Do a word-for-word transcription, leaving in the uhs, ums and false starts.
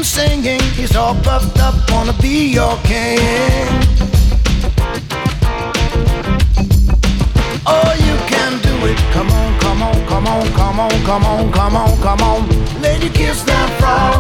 singing. He's all puffed up, wanna be your king. Oh, you can do it. Come on, come on, come on, come on, come on, come on, come on. Lady, kiss that frog.